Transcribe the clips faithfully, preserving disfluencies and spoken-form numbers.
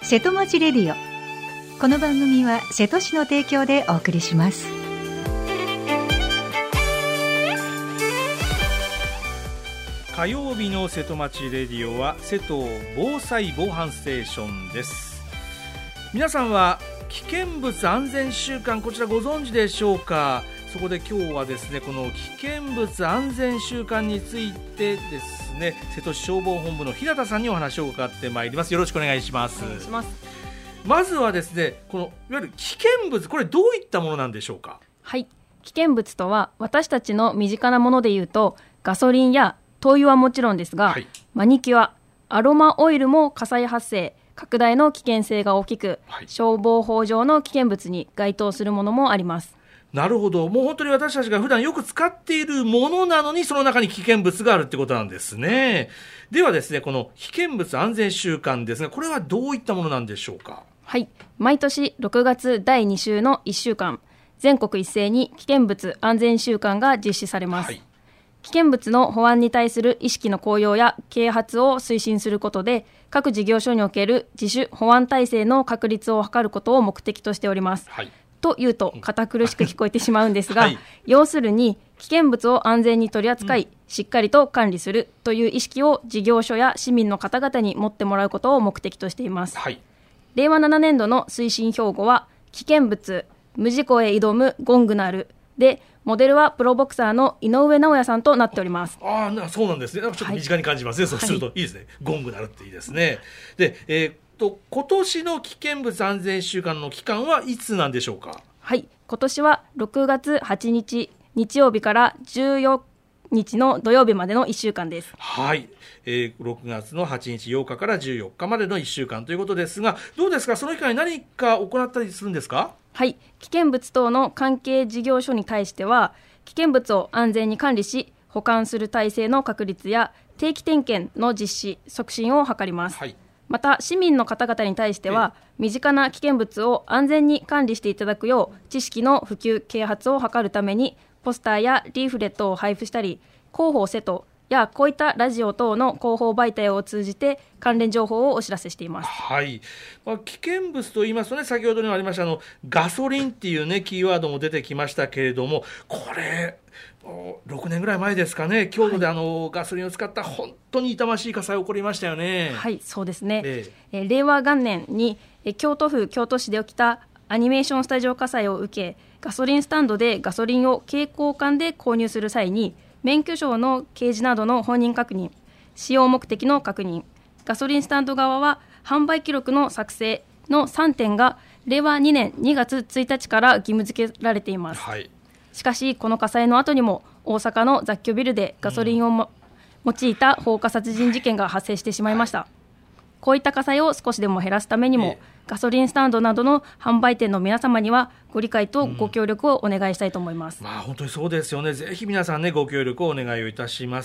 瀬戸町レディオ。この番組は瀬戸市の提供でお送りします。 火曜日の瀬戸町レディオは瀬戸防災防犯ステーションです。皆さんは危険物安全週間、こちらご存知でしょうか。そこで今日はですね、この危険物安全週間についてですね、瀬戸市消防本部の平田さんにお話を伺ってまいります。よろしくお願いします。 お願いします。 まずはですね、このいわゆる危険物、これどういったものなんでしょうか。 はい、危険物とは私たちの身近なものでいうと、ガソリンや灯油はもちろんですが、はい、マニキュア、アロマオイルも火災発生拡大の危険性が大きく、はい、消防法上の危険物に該当するものもあります。 なるほど。もう本当に私たちが普段よく使っているものなのに、その中に危険物があるってことなんですね。ではですね、この危険物安全週間ですが、これはどういったものなんでしょうか。 はい、毎年ろくがつだいに週のいっしゅうかん、全国一斉に危険物安全週間が実施されます。はい、危険物の保安に対する意識の向上や啓発を推進することで、各事業所における自主保安体制の確立を図ることを目的としております。はい、というと堅苦しく聞こえてしまうんですが、はい、要するに危険物を安全に取り扱い、うん、しっかりと管理するという意識を事業所や市民の方々に持ってもらうことを目的としています。はい、れいわななねんどの推進標語は、危険物無事故へ挑むゴングナルで、モデルはプロボクサーの井上尚弥さんとなっております。 ああ、そうなんですね。ちょっと身近に感じますね。はい、そうするといいですね。ゴングナルっていいですね。で、えー、っと今年の危険物安全週間の期間はいつなんでしょうか。 はい、今年はろくがつはちにち日曜日からじゅうよっかにちの土曜日までのいっしゅうかんです。 はい、えー、ろくがつのはちにちようかからじゅうよっかまでのいっしゅうかんということですが、どうですか、その期間に何か行ったりするんですか。 はい、危険物等の関係事業所に対しては、危険物を安全に管理し保管する体制の確立や定期点検の実施促進を図ります。はい、また市民の方々に対しては、身近な危険物を安全に管理していただくよう知識の普及啓発を図るために、ポスターやリーフレットを配布したり、広報瀬戸やこういったラジオ等の広報媒体を通じて関連情報をお知らせしています。 はい、まあ、危険物と言いますとね、先ほどにもありましたあのガソリンっていうねキーワードも出てきましたけれども、これろくねんぐらい前ですかね、京都であの、はい、ガソリンを使った本当に痛ましい火災が起こりましたよね。 はい、そうですね。 ええー、れいわがんねんにえ京都府京都市で起きたアニメーションスタジオ火災を受け、ガソリンスタンドでガソリンを携行缶で購入する際に、免許証の掲示などの本人確認、使用目的の確認、ガソリンスタンド側は販売記録の作成のさんてんがれいわにねんにがつついたちから義務付けられています。はい、しかしこの火災の後にも大阪の雑居ビルでガソリンを、も、うん、用いた放火殺人事件が発生してしまいました。はい、こういった火災を少しでも減らすためにも、えー、ガソリンスタンドなどの販売店の皆様にはご理解とご協力をお願いしたいと思います。 うん、まあ、本当にそうですよね。ぜひ皆さんね、ご協力をお願いをいたします。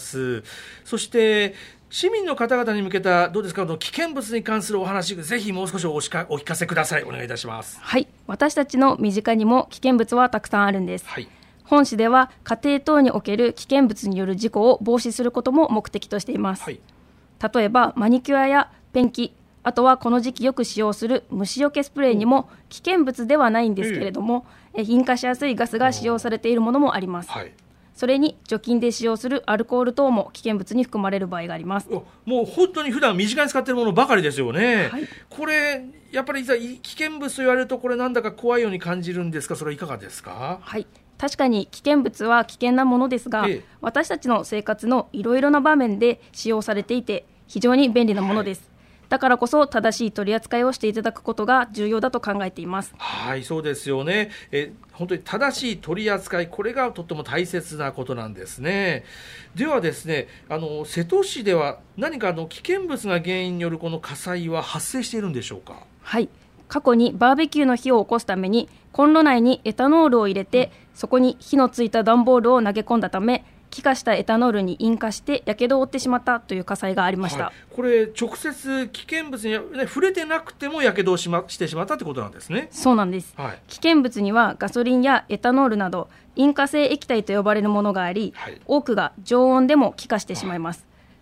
そして市民の方々に向けたどうですか、危険物に関するお話、ぜひもう少し お, しかお聞かせください。お願いいたします。 はい、私たちの身近にも危険物はたくさんあるんです。はい、本市では家庭等における危険物による事故を防止することも目的としています。はい、例えばマニキュアやペンキ、あとはこの時期よく使用する虫除けスプレーにも危険物ではないんですけれども、え引火しやすいガスが使用されているものもあります。はい、それに除菌で使用するアルコール等も危険物に含まれる場合があります。 もう本当に普段身近に使っているものばかりですよね。はい、これやっぱり危険物と言われると、これなんだか怖いように感じるんですが、それはいかがですか。 はい、確かに危険物は危険なものですが、ええ、私たちの生活のいろいろな場面で使用されていて非常に便利なものです。はい、だからこそ正しい取り扱いをしていただくことが重要だと考えています。 はい、そうですよね。え本当に正しい取り扱い、これがとっても大切なことなんですね。ではですね、あの瀬戸市では何かあの危険物が原因によるこの火災は発生しているんでしょうか。 はい、過去にバーベキューの火を起こすためにコンロ内にエタノールを入れて、うん、そこに火のついた段ボールを投げ込んだため、気化したエタノールに引火してやけどを負ってしまったという火災がありました。はい、 これ直接危険物に、ね、触れてなくてもやけどをし、ま、してしまったってことなんですね。 そうなんです。はい、危険物にはガソリンやエタノールなど引火性液体と呼ばれるものがあり、はい、多くが常温でも気化してしまいます。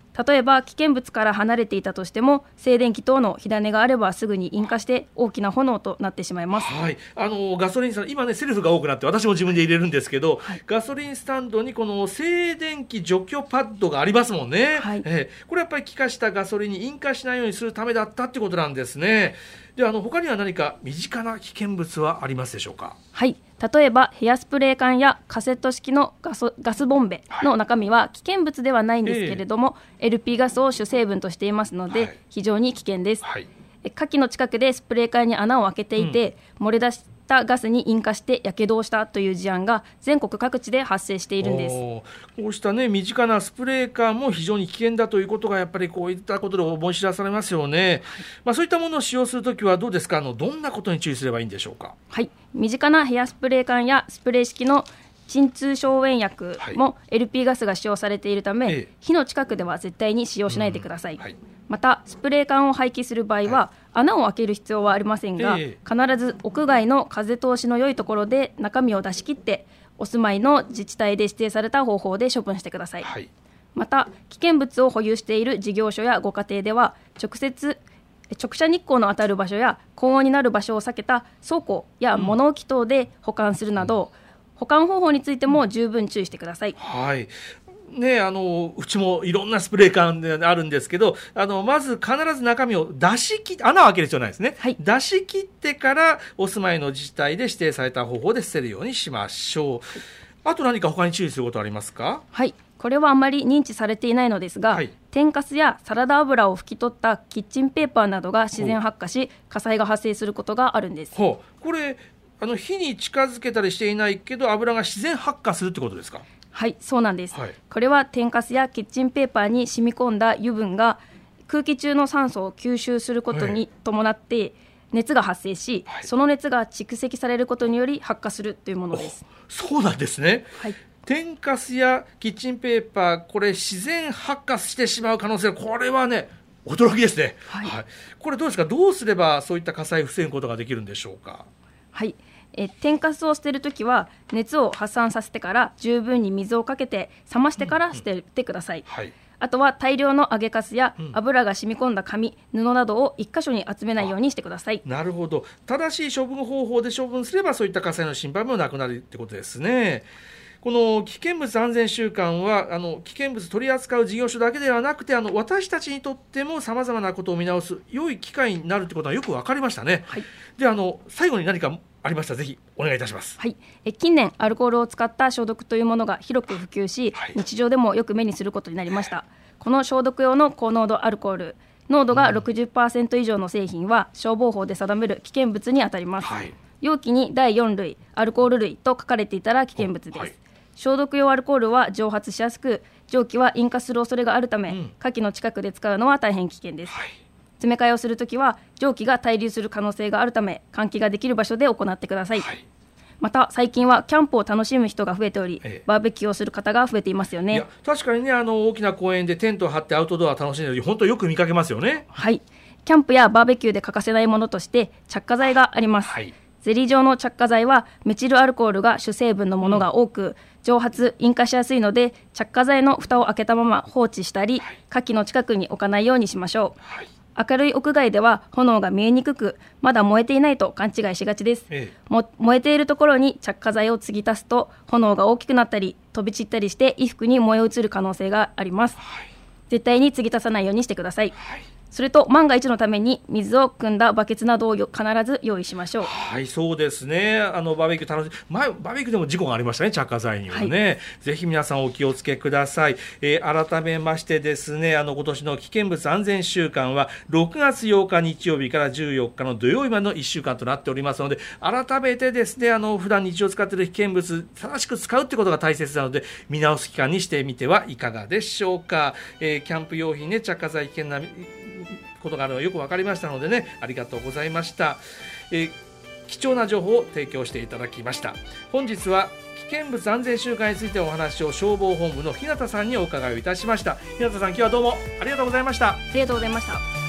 例えば危険物から離れていたとしても静電気等の火種があればすぐに引火して大きな炎となってしまいます。 はい、あのガソリンスタンド今ねセルフが多くなって私も自分で入れるんですけど、はい、ガソリンスタンドにこの静電気除去パッドがありますもんね、はい、えー、これやっぱり気化したガソリンに引火しないようにするためだったってことなんですね。であの他には何か身近な危険物はありますでしょうか。 はい、例えばヘアスプレー缶やカセット式のガソ、ガスボンベの中身は危険物ではないんですけれども、えー、エルピー ガスを主成分としていますので、はい、非常に危険です、はい、火器の近くでスプレー缶に穴を開けていて、うん、漏れ出したガスに引火してやけどをしたという事案が全国各地で発生しているんです。 こうした、ね、身近なスプレー缶も非常に危険だということがやっぱりこういったことで思い知らされますよね、はい、まあ、そういったものを使用するときはどうですか。あのどんなことに注意すればいいんでしょうか。 はい、身近なヘアスプレー缶やスプレー式の鎮痛消炎薬も エルピー ガスが使用されているため、はい、火の近くでは絶対に使用しないでください、うん、はい、またスプレー缶を廃棄する場合は、はい、穴を開ける必要はありませんが、えー、必ず屋外の風通しの良いところで中身を出し切ってお住まいの自治体で指定された方法で処分してください、はい、また危険物を保有している事業所やご家庭では直接直射日光の当たる場所や高温になる場所を避けた倉庫や物置等で保管するなど、うん、保管方法についても十分注意してください、 はいね、あのうちもいろんなスプレー缶であるんですけど、あのまず必ず中身を出し切って穴を開ける必要ないですね、はい、出し切ってからお住まいの自治体で指定された方法で捨てるようにしましょう、はい、あと何か他に注意することありますか。 はい、これはあまり認知されていないのですが、はい、天かすやサラダ油を拭き取ったキッチンペーパーなどが自然発火し火災が発生することがあるんです。 ほう、これあの火に近づけたりしていないけど油が自然発火するってことですか。 はい、そうなんです、はい、これは天かすやキッチンペーパーに染み込んだ油分が空気中の酸素を吸収することに伴って熱が発生し、はい、その熱が蓄積されることにより発火するというものです。 そうなんですね、はい、天かすやキッチンペーパー、これ自然発火してしまう可能性、これはね驚きですね、はいはい、これどうですか。どうすればそういった火災を防ぐことができるんでしょうか。 はい、え天かすを捨てるときは熱を発散させてから十分に水をかけて冷ましてから捨ててください、うんうん、はい、あとは大量の揚げかすや油が染み込んだ紙、布などを一箇所に集めないようにしてください。 なるほど、正しい処分方法で処分すればそういった火災の心配もなくなるってことですね。この危険物安全週間はあの危険物取り扱う事業所だけではなくてあの私たちにとってもさまざまなことを見直す良い機会になるということはよく分かりましたね、はい、であの最後に何かありましたらぜひお願いいたします。 はい、え近年アルコールを使った消毒というものが広く普及し、はい、日常でもよく目にすることになりました、はい、この消毒用の高濃度アルコール濃度が ろくじゅっパーセント 以上の製品は消防法で定める危険物にあたります、はい、容器にだいよん類アルコール類と書かれていたら危険物です、はい、消毒用アルコールは蒸発しやすく蒸気は引火する恐れがあるため、うん、火器の近くで使うのは大変危険です、はい、詰め替えをするときは蒸気が滞留する可能性があるため換気ができる場所で行ってください、はい、また最近はキャンプを楽しむ人が増えており、ええ、バーベキューをする方が増えていますよね。 いや確かにねあの大きな公園でテントを張ってアウトドアを楽しんでいる本当よく見かけますよね。 はい、キャンプやバーベキューで欠かせないものとして着火剤があります、はい、ゼリー状の着火剤はメチルアルコールが主成分のものが多く、うん、蒸発引火しやすいので着火剤の蓋を開けたまま放置したり、はい、火器の近くに置かないようにしましょう、はい、明るい屋外では炎が見えにくくまだ燃えていないと勘違いしがちです、ええ、も燃えているところに着火剤を継ぎ足すと炎が大きくなったり飛び散ったりして衣服に燃え移る可能性があります、はい、絶対に継ぎ足さないようにしてください、はい、それと万が一のために水を汲んだバケツなどを必ず用意しましょう。 はい、そうですね。あのバーベキュー楽しい前バーベキューでも事故がありましたね、着火剤にはね、はい、ぜひ皆さんお気をつけください、えー、改めましてですねあの今年の危険物安全週間はろくがつようか日曜日からじゅうよっかの土曜日までのいっしゅうかんとなっておりますので改めてですねあの普段日常使っている危険物正しく使うってことが大切なので見直す期間にしてみてはいかがでしょうか、えー、キャンプ用品ね着火剤危険なことがあるのがよく分かりましたのでねありがとうございました、えー、貴重な情報を提供していただきました。本日は危険物安全週間についてお話を消防本部の日向さんにお伺いをいたしました。日向さん今日はどうもありがとうございました。 ありがとうございました。